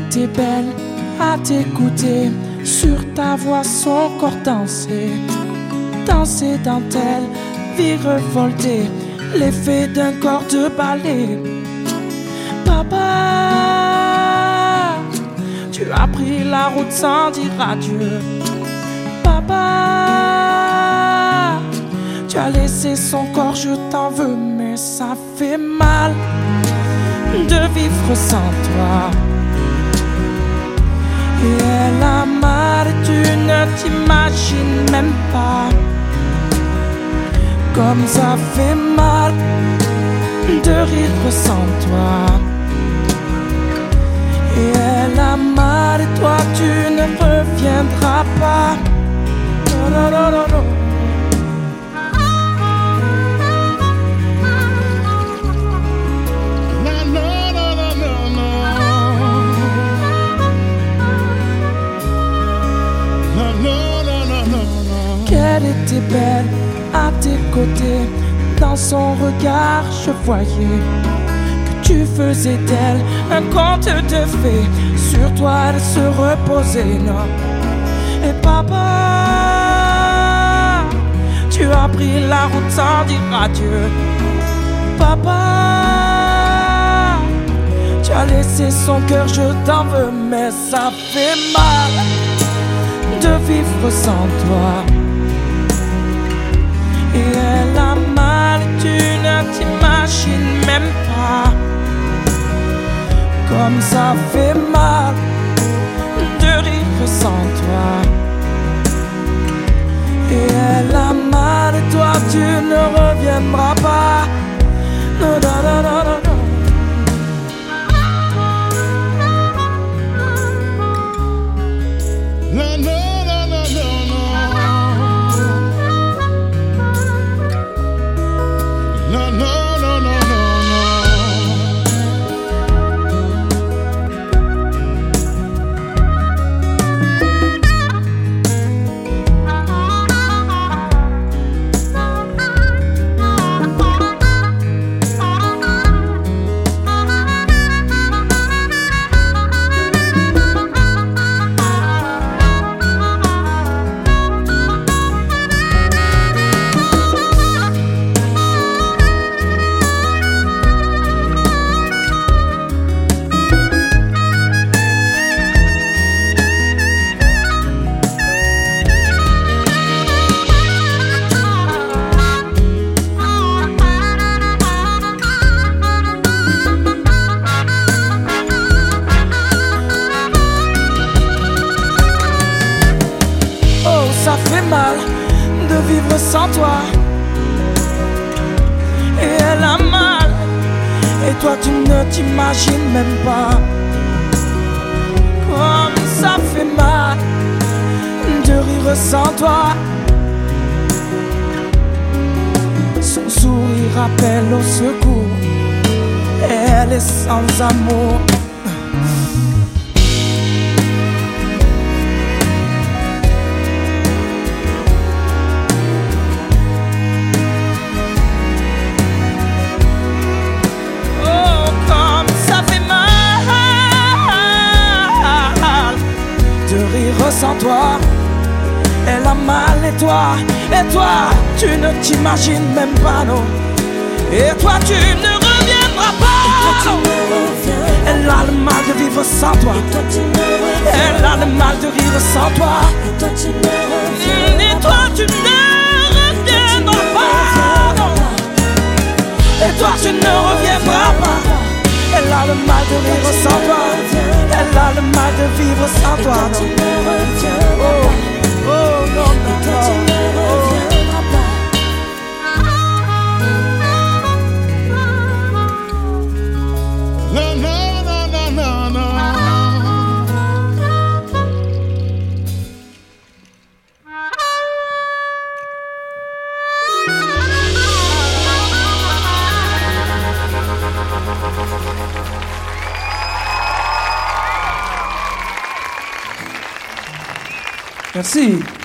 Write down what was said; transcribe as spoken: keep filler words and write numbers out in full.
était belle à t'écouter, sur ta voix son corps dansait, danser dentelle, vie revoltée, l'effet d'un corps de ballet. Papa, tu as pris la route sans dire adieu. Papa, tu as laissé son corps, je t'en veux, mais ça fait mal de vivre sans toi. Et elle a mal, tu ne t'imagines même pas comme ça fait mal de rire sans toi. Et elle a mal, et toi tu ne reviendras pas. Non, non, non, non, non. Qu'elle était belle à tes côtés, dans son regard je voyais que tu faisais d'elle un conte de fées, sur toi elle se reposait, non. Et papa, tu as pris la route sans dire adieu. Papa, tu as laissé son cœur, je t'en veux, mais ça fait mal de vivre sans toi. Et elle a mal, tu ne t'imagines même pas comme ça fait mal de rire sans toi. Et elle a mal, et toi tu ne reviendras pas. Non, non, non, non, non, non. Ça fait mal de vivre sans toi. Et elle a mal, et toi tu ne t'imagines même pas comme ça fait mal de rire sans toi. Son sourire appelle au secours, et elle est sans amour. Sans toi, elle a mal, et toi, et toi, tu ne t'imagines même pas, non. Et toi, tu ne reviendras pas, non. Elle a le mal de vivre sans toi. Elle a le mal de rire sans toi. Et toi, tu ne reviendras pas, non. Et toi, tu ne reviendras pas. Elle a le mal de rire sans toi. Elle a le mal de vivre sans toi, non. Oh, oh, non, non, non. Non, non, non, non, non, non. Merci.